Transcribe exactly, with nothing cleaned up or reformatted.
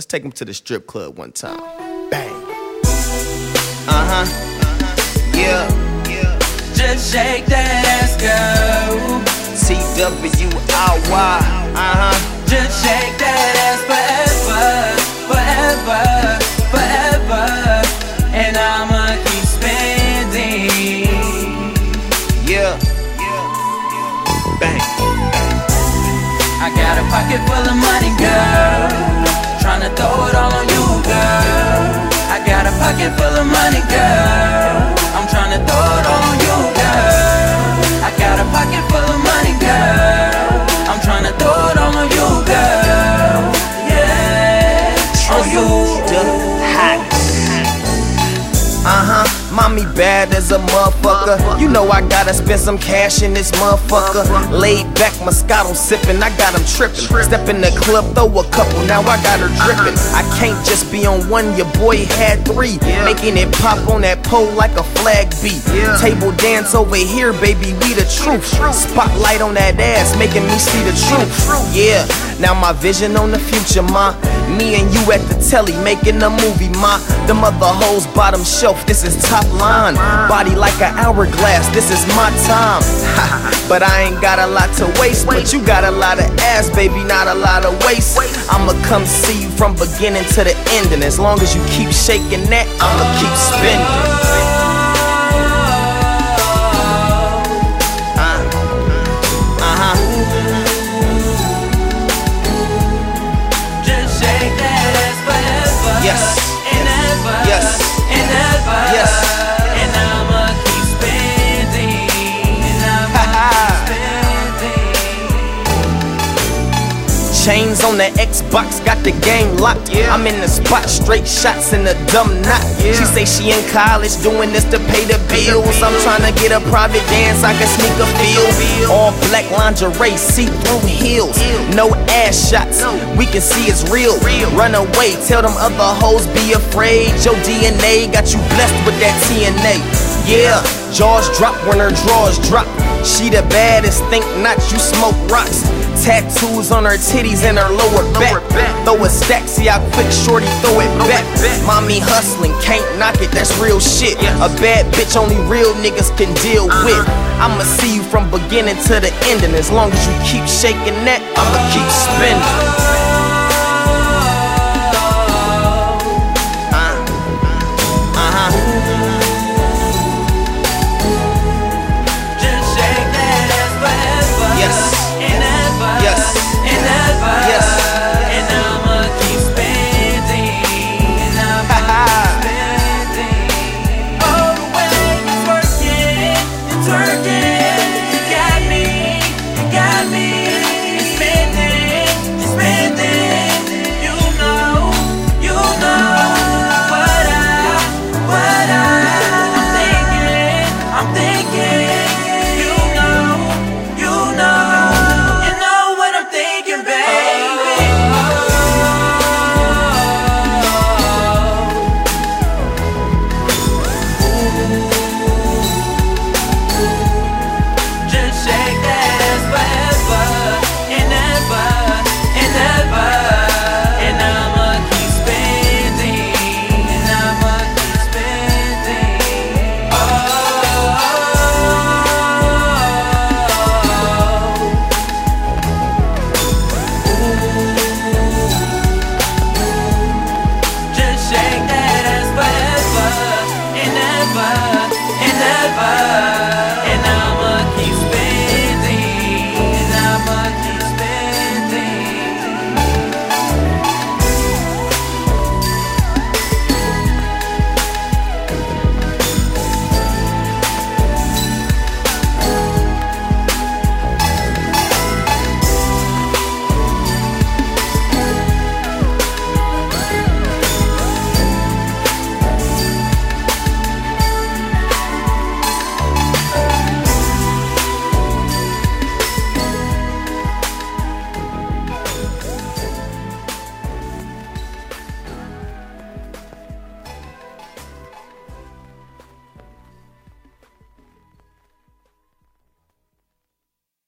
Let's take them to the strip club one time. Bang. Uh-huh. Yeah. Just shake that ass, girl. T W R Y. Uh-huh. Just shake that ass forever, forever, forever. And I'ma keep spending. Yeah. Bang. I got a pocket full of money, girl. Tryna throw it all on you, girl. I got a pocket full of money, girl. I'm tryna throw it all on you, girl. I got a pocket full of money, girl. I'm tryna throw it all on you, girl. Yeah, on you. Hot. Uh-huh. Mommy bad as a motherfucker. You know I gotta spend some cash in this motherfucker. Laid back, Moscato sippin', I got him trippin'. Step in the club, throw a couple, now I got her drippin'. I can't just be on one, your boy had three. Making it pop on that pole like a flag beat. Table dance over here, baby, we the truth. Spotlight on that ass, making me see the truth. Yeah, now my vision on the future, ma. Me and you at the telly, making a movie, ma. Them other hoes bottom shelf, this is top line. Body like an hourglass, this is my time. But I ain't got a lot to waste. But you got a lot of ass, baby, not a lot of waist. I'ma come see you from beginning to the end. And as long as you keep shaking that, I'ma keep spending. Yes. And ever. Yes. And ever. Yes. And I'ma keep spending. And I'ma keep spending. Chains on the Xbox, got the game locked. Yeah. I'm in the spot, straight shots in the dumb knot. Yeah. She say she in college, doing this to pay the bills. I'm trying to get a private dance, I can sneak a feel. All black lingerie, see-through heels. No ass shots, we can see it's real. Run away, tell them other hoes be afraid. Your D N A got you blessed with that T N A. Yeah, jaws drop when her drawers drop. She the baddest, think not, you smoke rocks. Tattoos on her titties and her lower back. Throw a stack, see how quick shorty throw it back. Mommy hustling, can't knock it, that's real shit. A bad bitch only real niggas can deal with. I'ma see you from beginning to the end. And as long as you keep shaking that, I'ma keep spending.